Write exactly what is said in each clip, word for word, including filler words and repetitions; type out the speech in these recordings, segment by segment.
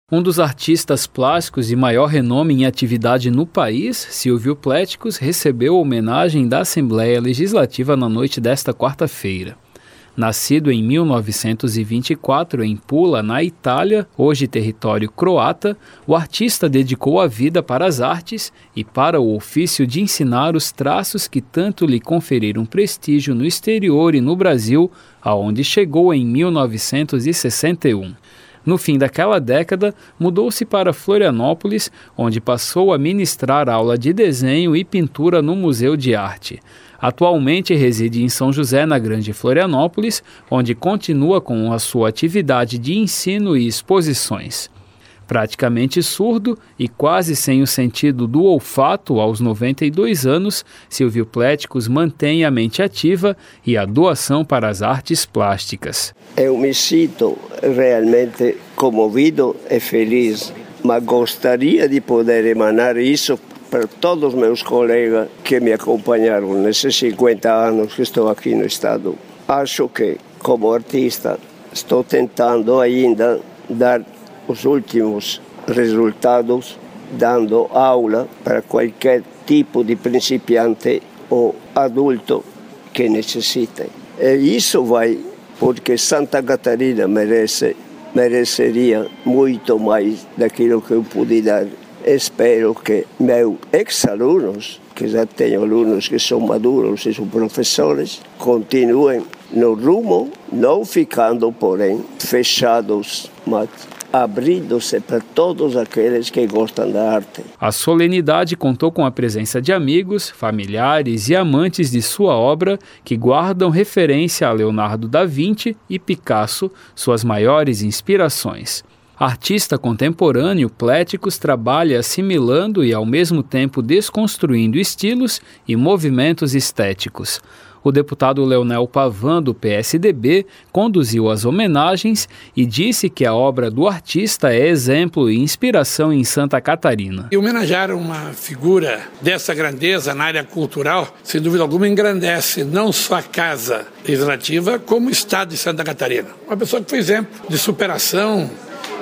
Um dos artistas plásticos de maior renome em atividade no país, Silvio Pléticos, recebeu homenagem da Assembleia Legislativa na noite desta quarta-feira. Nascido em mil novecentos e vinte e quatro em Pula, na Itália, hoje território croata, o artista dedicou a vida para as artes e para o ofício de ensinar os traços que tanto lhe conferiram prestígio no exterior e no Brasil, aonde chegou em mil novecentos e sessenta e um. No fim daquela década, mudou-se para Florianópolis, onde passou a ministrar aula de desenho e pintura no Museu de Arte. Atualmente reside em São José, na Grande Florianópolis, onde continua com a sua atividade de ensino e exposições. Praticamente surdo e quase sem o sentido do olfato aos noventa e dois anos, Silvio Pléticos mantém a mente ativa e a doação para as artes plásticas. Eu me sinto realmente comovido e feliz, mas gostaria de poder emanar isso para todos os meus colegas que me acompanharam nesses cinquenta anos que estou aqui no estado. Acho que, como artista, estou tentando ainda dar os últimos resultados, dando aula para qualquer tipo de principiante ou adulto que necessite. E isso vai porque Santa Catarina merece, mereceria muito mais daquilo que eu pude dar. Espero que meus ex-alunos, que já tenho alunos que são maduros e são professores, continuem no rumo, não ficando, porém, fechados, mas abrindo-se para todos aqueles que gostam da arte. A solenidade contou com a presença de amigos, familiares e amantes de sua obra que guardam referência a Leonardo da Vinci e Picasso, suas maiores inspirações. Artista contemporâneo, Pléticos trabalha assimilando e ao mesmo tempo desconstruindo estilos e movimentos estéticos. O deputado Leonel Pavan, do P S D B, conduziu as homenagens e disse que a obra do artista é exemplo e inspiração em Santa Catarina. E homenagear uma figura dessa grandeza na área cultural, sem dúvida alguma, engrandece não só a Casa Legislativa, como o Estado de Santa Catarina. Uma pessoa que foi exemplo de superação,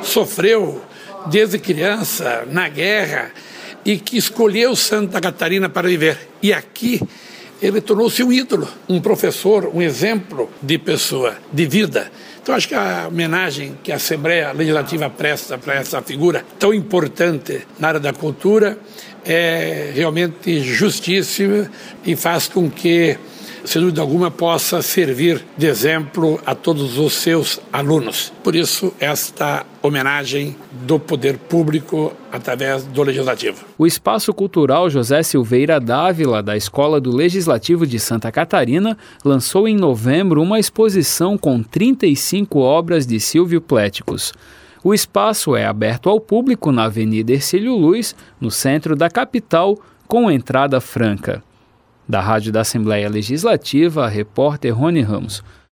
sofreu desde criança na guerra e que escolheu Santa Catarina para viver. E aqui ele tornou-se um ídolo, um professor, um exemplo de pessoa, de vida. Então acho que a homenagem que a Assembleia Legislativa presta para essa figura tão importante na área da cultura é realmente justíssima e faz com que, sem dúvida alguma, possa servir de exemplo a todos os seus alunos. Por isso, esta homenagem do poder público através do Legislativo. O Espaço Cultural José Silveira Dávila, da Escola do Legislativo de Santa Catarina, lançou em novembro uma exposição com trinta e cinco obras de Silvio Pléticos. O espaço é aberto ao público na Avenida Hercílio Luz, no centro da capital, com entrada franca. Da Rádio da Assembleia Legislativa, a repórter Rony Ramos.